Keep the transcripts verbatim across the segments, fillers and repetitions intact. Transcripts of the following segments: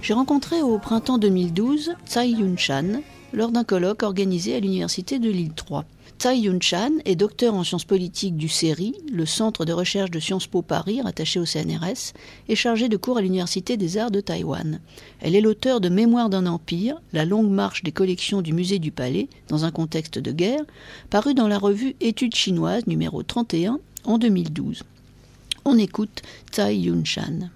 J'ai rencontré au printemps deux mille douze Tsai Yun-chan lors d'un colloque organisé à l'université de Lille trois. Tsai Yun-chan est docteur en sciences politiques du C E R I, le centre de recherche de Sciences Po Paris, rattaché au C N R S, et chargée de cours à l'Université des Arts de Taïwan. Elle est l'auteure de Mémoire d'un empire, la longue marche des collections du musée du Palais, dans un contexte de guerre, paru dans la revue Études chinoises numéro trente et un en deux mille douze. On écoute Tsai Yun-chan.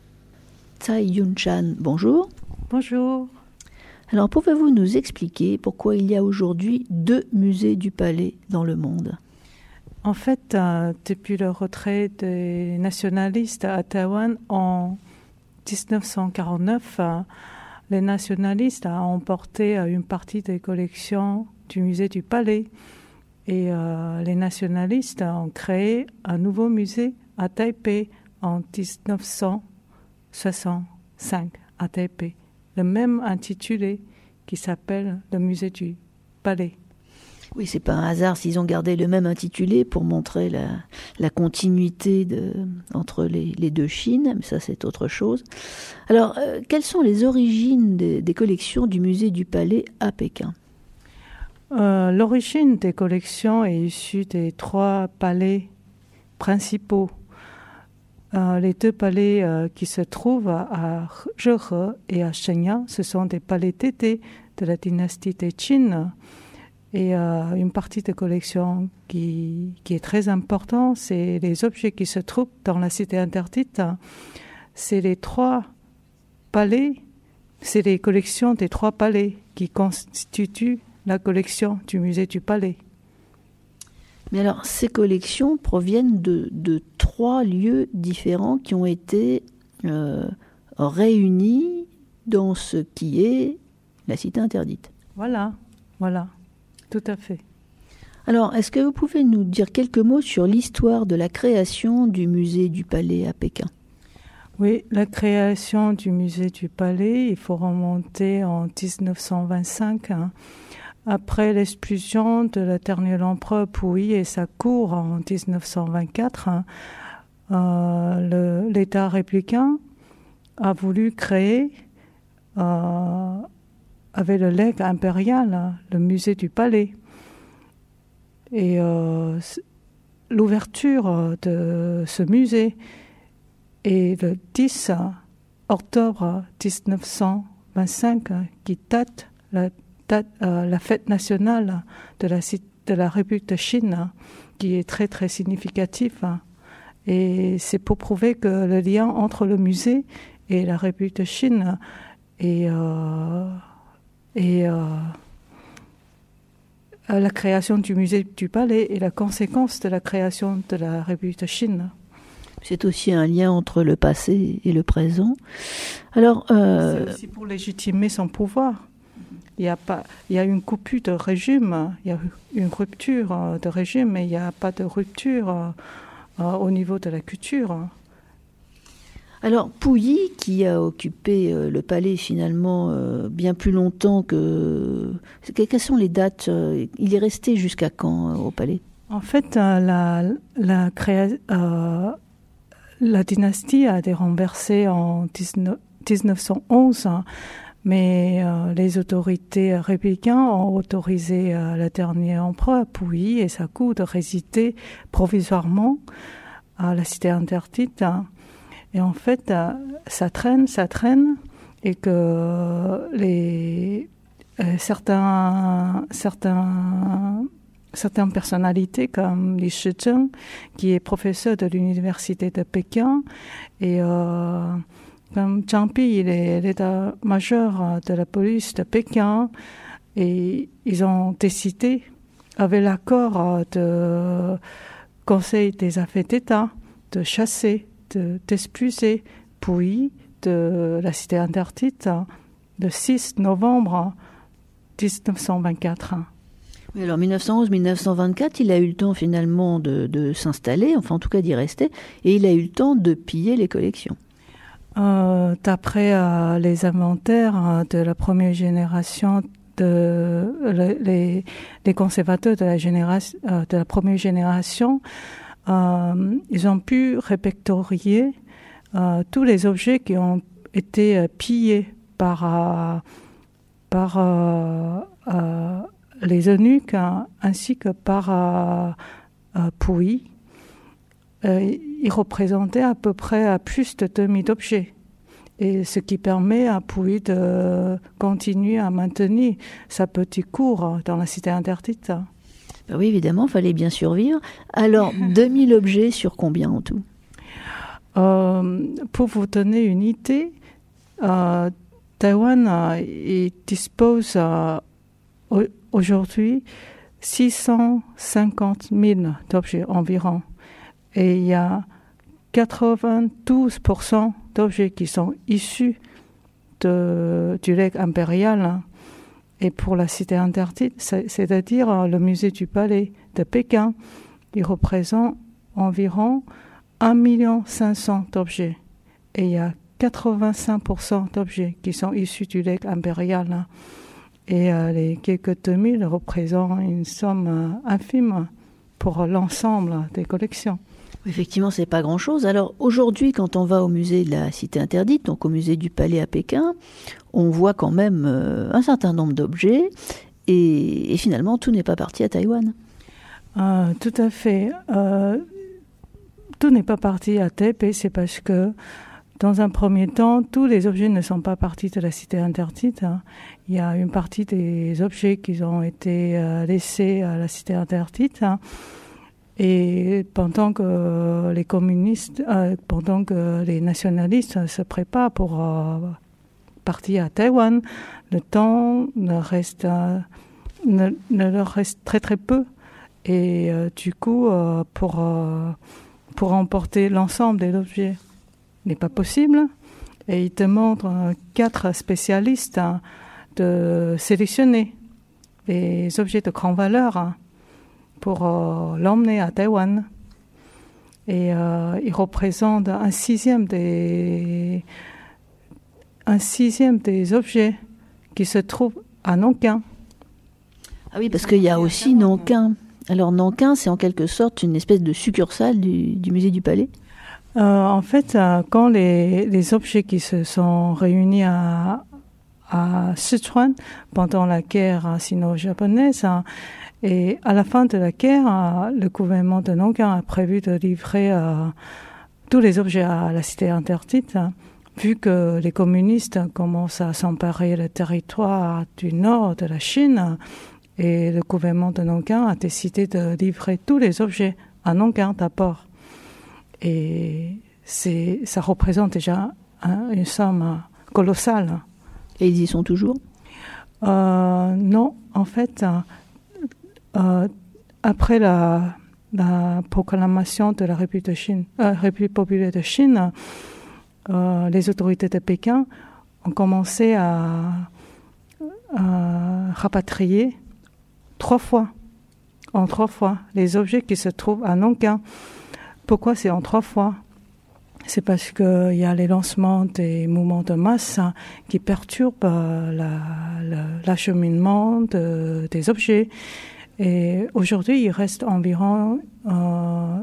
Tsai Yun-chan, bonjour. Bonjour. Alors, pouvez-vous nous expliquer pourquoi il y a aujourd'hui deux musées du Palais dans le monde ? En fait, euh, depuis le retrait des nationalistes à Taïwan en dix-neuf cent quarante-neuf, euh, les nationalistes ont emporté euh, une partie des collections du musée du Palais. Et euh, les nationalistes ont créé un nouveau musée à Taipei en dix-neuf cent soixante-cinq, à Taipei. Le même intitulé qui s'appelle le musée du Palais. Oui, c'est pas un hasard s'ils ont gardé le même intitulé pour montrer la, la continuité de, entre les, les deux Chines, mais ça c'est autre chose. Alors, euh, quelles sont les origines des, des collections du musée du Palais à Pékin ? euh, L'origine des collections est issue des trois palais principaux. Euh, les deux palais euh, qui se trouvent à Zhehe et à Shenyang, ce sont des palais tétés de la dynastie des Qin. Et euh, une partie de collection qui, qui est très importante, c'est les objets qui se trouvent dans la cité interdite. C'est les trois palais, c'est les collections des trois palais qui constituent la collection du musée du Palais. Mais alors, ces collections proviennent de, de trois lieux différents qui ont été euh, réunis dans ce qui est la cité interdite. Voilà, voilà, tout à fait. Alors, est-ce que vous pouvez nous dire quelques mots sur l'histoire de la création du musée du Palais à Pékin ? Oui, la création du musée du Palais, il faut remonter en dix-neuf cent vingt-cinq, hein. Après l'expulsion de l'éternel empereur Puyi et sa cour en dix-neuf cent vingt-quatre, euh, le, l'État républicain a voulu créer, euh, avec le legs impérial, le musée du Palais. Et euh, l'ouverture de ce musée est le dix octobre dix-neuf cent vingt-cinq, qui date la Date, euh, la fête nationale de la, de la République de Chine, qui est très très significatif. Et c'est pour prouver que le lien entre le musée et la République de Chine et, euh, et euh, la création du musée du Palais est la conséquence de la création de la République de Chine. C'est aussi un lien entre le passé et le présent. Alors, euh... c'est aussi pour légitimer son pouvoir. Il y a pas, il y a une coupure de régime, il y a une rupture de régime, mais il n'y a pas de rupture euh, au niveau de la culture. Alors, Puyi, qui a occupé euh, le palais finalement euh, bien plus longtemps que... Quelles sont les dates ? Il est resté jusqu'à quand euh, au palais ? En fait, euh, la, la, créa... euh, la dynastie a été renversée en dix-neuf cent onze, hein. Mais euh, les autorités républicaines ont autorisé euh, le dernier empereur Puyi et sa cour de résider provisoirement à la cité interdite. Et en fait, euh, ça traîne, ça traîne, et que euh, les euh, certains certains certaines personnalités comme Li Shizheng, qui est professeur de l'université de Pékin, et euh, comme Zhang Bi, il est l'état-major de la police de Pékin, et ils ont décidé, avec l'accord du Conseil des affaires d'État, de chasser, de, d'expulser Puyi de la cité interdite le six novembre dix-neuf cent vingt-quatre. Oui, alors mille neuf cent onze mille neuf cent vingt-quatre, il a eu le temps finalement de, de s'installer, enfin en tout cas d'y rester, et il a eu le temps de piller les collections. Euh, d'après euh, les inventaires euh, de la première génération, de le, les, les conservateurs de la, génération, euh, de la première génération, euh, ils ont pu répertorier euh, tous les objets qui ont été euh, pillés par, euh, par euh, euh, les eunuques hein, ainsi que par euh, euh, Puyi. Euh, il représentait à peu près à plus de deux mille objets. Et ce qui permet à Puyi de continuer à maintenir sa petite cour dans la cité interdite. Ben oui, évidemment, il fallait bien survivre. Alors, deux mille objets sur combien en tout? euh, Pour vous donner une idée, euh, Taïwan euh, il dispose euh, aujourd'hui six cent cinquante mille objets environ. Et il y a quatre-vingt-douze pour cent d'objets qui sont issus de, du legs impérial. Et pour la cité interdite, c'est-à-dire le musée du palais de Pékin, il représente environ un million cinq cents d'objets. Et il y a quatre-vingt-cinq pour cent d'objets qui sont issus du legs impérial. Et euh, les quelques deux mille représentent une somme euh, infime pour l'ensemble des collections. Effectivement, c'est pas grand-chose. Alors aujourd'hui, quand on va au musée de la Cité interdite, donc au musée du Palais à Pékin, on voit quand même euh, un certain nombre d'objets et, et finalement, tout n'est pas parti à Taïwan. Euh, tout à fait. Euh, tout n'est pas parti à Taipei, c'est parce que dans un premier temps, tous les objets ne sont pas partis de la Cité interdite. Hein. Il y a une partie des objets qui ont été euh, laissés à la Cité interdite. Hein. Et pendant que les communistes, euh, pendant que les nationalistes se préparent pour euh, partir à Taïwan, le temps ne reste, euh, ne, ne leur reste très très peu. Et euh, du coup, euh, pour euh, pour emporter l'ensemble des objets, n'est pas possible. Et ils demandent euh, quatre spécialistes hein, de sélectionner les objets de grande valeur. Hein, pour euh, l'emmener à Taïwan. Et euh, il représente un sixième des un sixième des objets qui se trouvent à Nankin. Ah oui, parce qu'il y a aussi Nankin. Alors Nankin, c'est en quelque sorte une espèce de succursale du, du musée du Palais. Euh, en fait, euh, quand les, les objets qui se sont réunis à, à Sichuan pendant la guerre sino-japonaise, hein, et à la fin de la guerre, le gouvernement de Nankin a prévu de livrer euh, tous les objets à la cité interdite, hein, vu que les communistes commencent à s'emparer le territoire du nord de la Chine, et le gouvernement de Nankin a décidé de livrer tous les objets à Nankin d'abord. Et c'est, ça représente déjà hein, une somme colossale. Et ils y sont toujours ? euh, Non, en fait... Euh, après la, la proclamation de la République, de Chine, euh, République populaire de Chine, euh, les autorités de Pékin ont commencé à, à rapatrier trois fois, en trois fois, les objets qui se trouvent à Nankin. Pourquoi c'est en trois fois ? C'est parce qu'il y a les lancements des mouvements de masse hein, qui perturbent euh, la, la, l'acheminement de, des objets. Et aujourd'hui, il reste environ euh,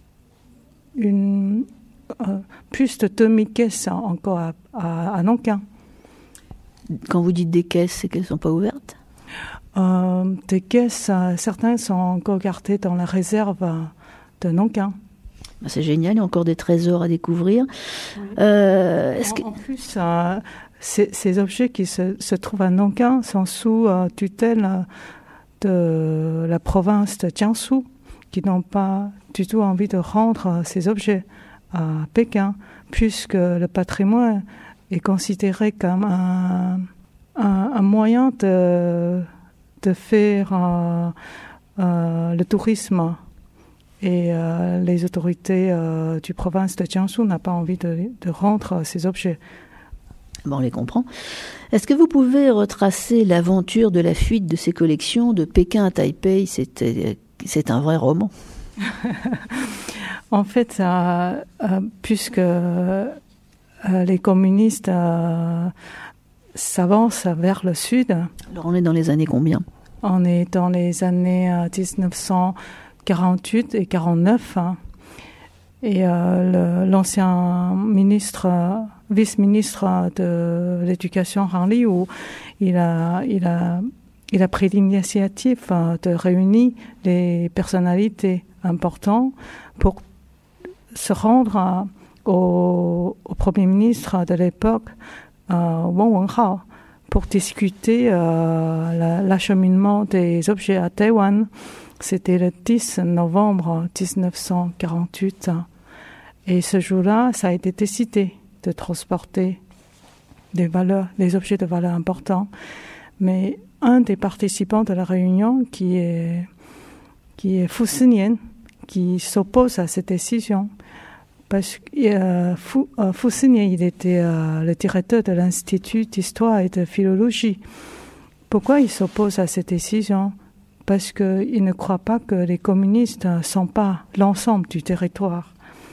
une, euh, plus de deux mille caisses encore à, à, à Nankin. Quand vous dites des caisses, c'est qu'elles ne sont pas ouvertes ? euh, Des caisses, euh, certaines sont encore gardées dans la réserve de Nankin. Ben c'est génial, il y a encore des trésors à découvrir. Oui. Euh, est-ce en, que... en plus, euh, ces, ces objets qui se, se trouvent à Nankin sont sous euh, tutelle de la province de Jiangsu, qui n'ont pas du tout envie de rendre ces objets à Pékin, puisque le patrimoine est considéré comme un, un, un moyen de, de faire euh, euh, le tourisme. Et euh, les autorités euh, du province de Jiangsu n'ont pas envie de, de rendre ces objets. Bon, on les comprend. Est-ce que vous pouvez retracer l'aventure de la fuite de ces collections de Pékin à Taipei ? C'était, c'est un vrai roman. En fait, euh, euh, puisque euh, les communistes euh, s'avancent vers le sud... Alors on est dans les années combien ? On est dans les années euh, dix-neuf cent quarante-huit et quarante-neuf. Hein. Et euh, le, l'ancien ministre vice-ministre de l'Éducation, Han Liu, il a, il a, il a pris l'initiative de réunir les personnalités importantes pour se rendre au, au Premier ministre de l'époque, euh, Wang Wenhao, pour discuter euh, la, l'acheminement des objets à Taïwan. C'était le dix novembre dix-neuf cent quarante-huit. Et ce jour-là, ça a été décidé de transporter des valeurs, des objets de valeur importants. Mais un des participants de la réunion, qui est, qui est Fu Sinian, qui s'oppose à cette décision, parce que euh, Fu, euh, Fu Sinian, il était euh, le directeur de l'Institut d'histoire et de philologie. Pourquoi il s'oppose à cette décision? Parce qu'il ne croit pas que les communistes s'emparent l'ensemble du territoire.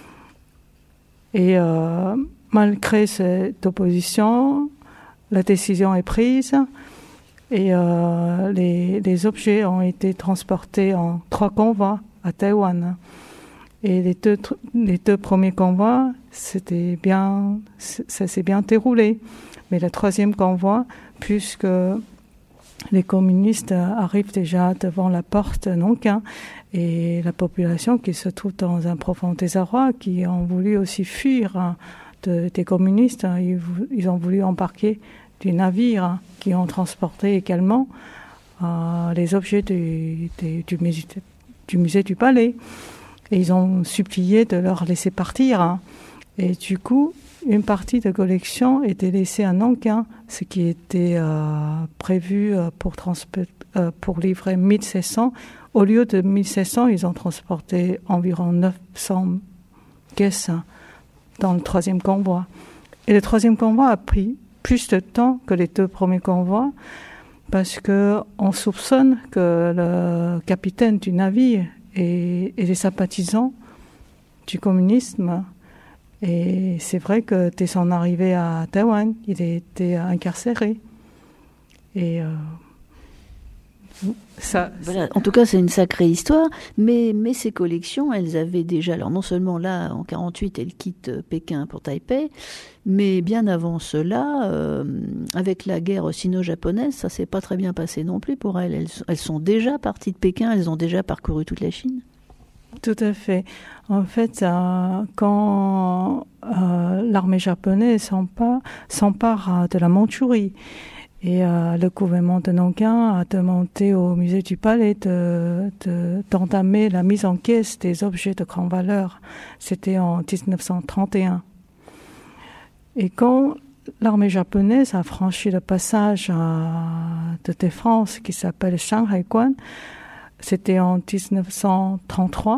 Et euh, malgré cette opposition, la décision est prise et euh, les, les objets ont été transportés en trois convois à Taïwan. Et les deux, les deux premiers convois, c'était bien, ça s'est bien déroulé. Mais le troisième convoi, puisque les communistes arrivent déjà devant la porte de Nankin et la population qui se trouve dans un profond désarroi, qui ont voulu aussi fuir de, des communistes, ils, ils ont voulu embarquer du navire qui ont transporté également euh, les objets du, du, du, musée, du musée du Palais. Et ils ont supplié de leur laisser partir. Et du coup, une partie de collection était laissée à Nankin, ce qui était euh, prévu pour, transp- euh, pour livrer mille sept cents. Au lieu de mille sept cents, ils ont transporté environ neuf cents caisses dans le troisième convoi. Et le troisième convoi a pris plus de temps que les deux premiers convois, parce qu'on soupçonne que le capitaine du navire et, et les sympathisants du communisme. Et c'est vrai que dès son arrivée à Taïwan, il a été incarcéré. Et euh, ça, voilà. En tout cas, c'est une sacrée histoire. Mais, mais ces collections, elles avaient déjà... Alors non seulement là, en quarante-huit, elles quittent Pékin pour Taipei, mais bien avant cela, euh, avec la guerre sino-japonaise, ça s'est pas très bien passé non plus pour elles. Elles, elles sont déjà parties de Pékin, elles ont déjà parcouru toute la Chine. Tout à fait. En fait, euh, quand euh, l'armée japonaise s'empare, s'empare de la Mandchourie, et euh, le gouvernement de Nankin a demandé au musée du Palais de, de, d'entamer la mise en caisse des objets de grande valeur. C'était en dix-neuf cent trente et un. Et quand l'armée japonaise a franchi le passage euh, de défense qui s'appelle Shanghai-Guan, c'était en dix-neuf cent trente-trois,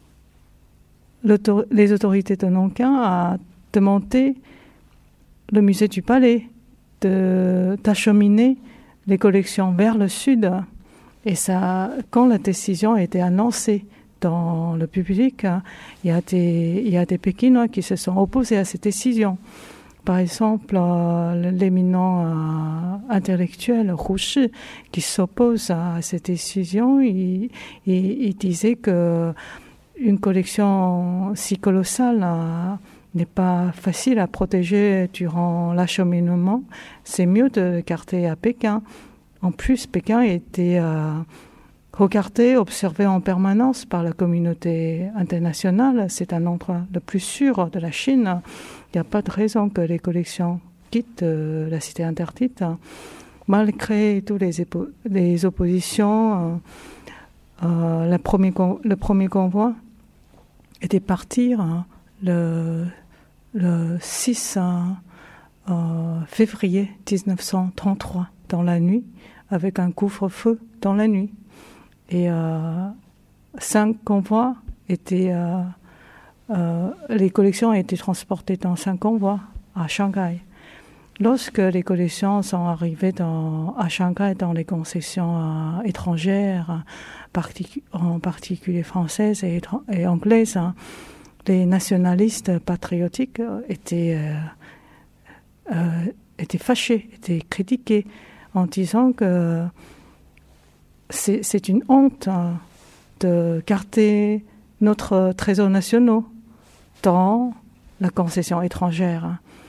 les autorités de Nankin ont demandé le musée du Palais de, d'acheminer les collections vers le sud. Et ça, quand la décision a été annoncée dans le public, il y a des, il y a des Pékinois qui se sont opposés à cette décision. Par exemple, euh, l'éminent euh, intellectuel Hu Shi, qui s'oppose à cette décision, il, il, il disait que une collection si colossale euh, n'est pas facile à protéger durant l'acheminement. C'est mieux de le garder à Pékin. En plus, Pékin était euh, regardé, observé en permanence par la communauté internationale. C'est un endroit le plus sûr de la Chine. Il n'y a pas de raison que les collections quittent euh, la cité interdite. Malgré toutes les, épo- les oppositions, euh, euh, le, premier con- le premier convoi était parti hein, le, le six euh, février dix-neuf cent trente-trois dans la nuit, avec un couvre-feu dans la nuit. Et euh, cinq convois étaient... Euh, Euh, les collections ont été transportées dans cinq convois à Shanghai. Lorsque les collections sont arrivées dans, à Shanghai dans les concessions euh, étrangères, partic- en particulier françaises et, et anglaises, hein, les nationalistes patriotiques étaient, euh, euh, étaient fâchés, étaient critiqués en disant que c'est, c'est une honte hein, de garder notre trésor national dans la concession étrangère.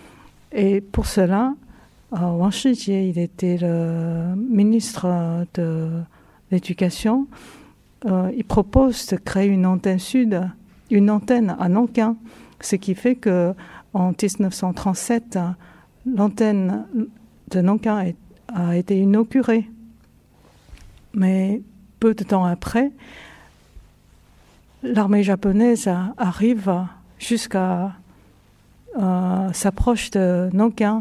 Et pour cela, euh, Wang Shijie, il était le ministre de l'Éducation. Euh, il propose de créer une antenne sud, une antenne à Nankin, ce qui fait que en dix-neuf cent trente-sept, l'antenne de Nankin a été inaugurée. Mais peu de temps après, l'armée japonaise arrive jusqu'à euh, s'approche de Nankin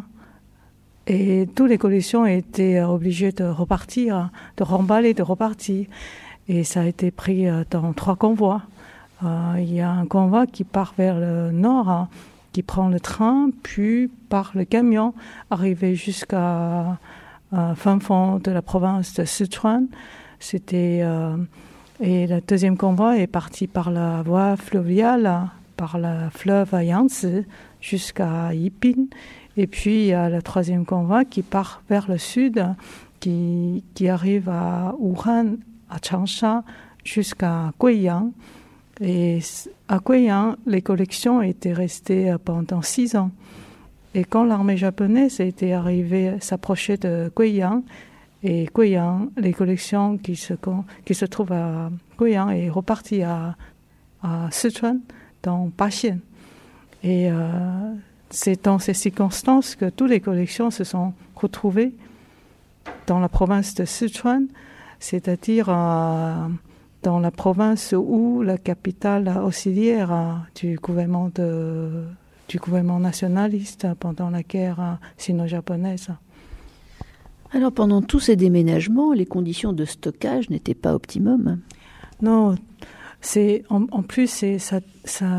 et toutes les collections étaient obligées de repartir, de remballer, de repartir. Et ça a été pris dans trois convois. Euh, il y a un convoi qui part vers le nord, hein, qui prend le train, puis par le camion, arrivé jusqu'à euh, fin fond de la province de Sichuan. C'était, euh, et le deuxième convoi est parti par la voie fluviale, par le fleuve Yangtze jusqu'à Yipin. Et puis il y a le troisième convoi qui part vers le sud, qui, qui arrive à Wuhan, à Changsha, jusqu'à Guiyang. Et à Guiyang, les collections étaient restées pendant six ans. Et quand l'armée japonaise était arrivée, s'approchait de Guiyang, et Guiyang, les collections qui se, qui se trouvent à Guiyang est repartie à, à Sichuan, dans Baxian. Et euh, c'est dans ces circonstances que toutes les collections se sont retrouvées dans la province de Sichuan, c'est-à-dire euh, dans la province où la capitale auxiliaire euh, du gouvernement de, du gouvernement nationaliste pendant la guerre sino-japonaise. Alors pendant tous ces déménagements, les conditions de stockage n'étaient pas optimum. Non, c'est en, en plus c'est ça, ça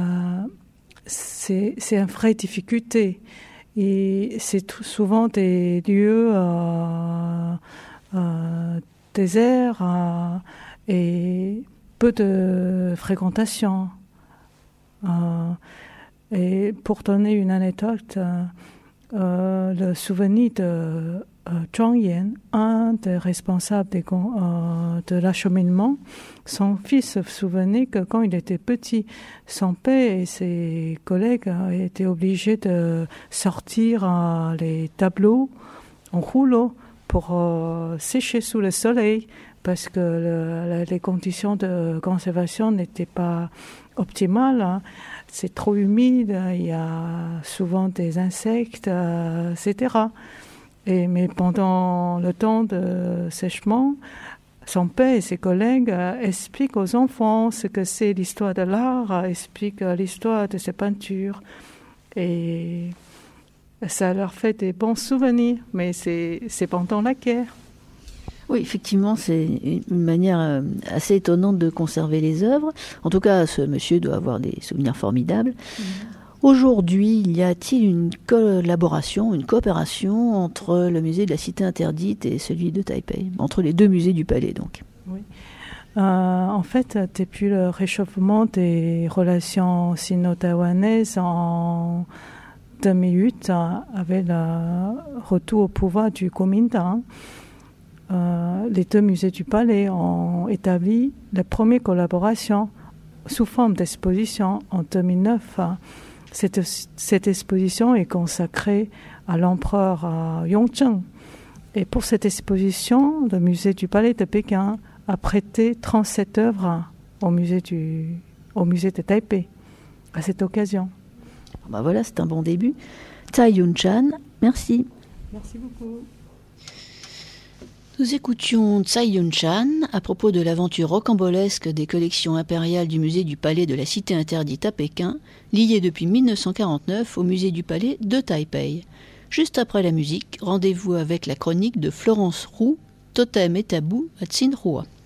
c'est c'est une vraie difficulté et c'est tout, souvent des lieux euh, euh, déserts euh, et peu de fréquentation. Euh, et pour donner une anecdote, euh, le souvenir de Euh, Zhang Yan, un des responsables des, euh, de l'acheminement, son fils se souvenait que quand il était petit, son père et ses collègues euh, étaient obligés de sortir euh, les tableaux en rouleau pour euh, sécher sous le soleil parce que le, les conditions de conservation n'étaient pas optimales. Hein. C'est trop humide, il y a souvent des insectes, euh, et cetera. Et, mais pendant le temps de sèchement, son père et ses collègues euh, expliquent aux enfants ce que c'est l'histoire de l'art, euh, expliquent euh, l'histoire de ces peintures. Et ça leur fait des bons souvenirs, mais c'est, c'est pendant la guerre. Oui, effectivement, c'est une manière assez étonnante de conserver les œuvres. En tout cas, ce monsieur doit avoir des souvenirs formidables. Mmh. Aujourd'hui, y a-t-il une collaboration, une coopération entre le musée de la Cité interdite et celui de Taipei, entre les deux musées du palais donc? Oui. Euh, en fait, depuis le réchauffement des relations sino-taïwanaises en deux mille huit, avec le retour au pouvoir du Kuomintang, euh, les deux musées du palais ont établi la première collaboration sous forme d'exposition en deux mille neuf. Cette, cette exposition est consacrée à l'empereur euh, Yongzheng. Et pour cette exposition, le musée du Palais de Pékin a prêté trente-sept œuvres au musée, du, au musée de Taipei à cette occasion. Ben voilà, c'est un bon début. Tsai Yun-chan, merci. Merci beaucoup. Nous écoutions Tsai Yun-chan à propos de l'aventure rocambolesque des collections impériales du musée du Palais de la Cité interdite à Pékin, liées depuis mille neuf cent quarante-neuf au musée du Palais de Taipei. Juste après la musique, rendez-vous avec la chronique de Florence Roux, Totem et tabou à Tsinghua.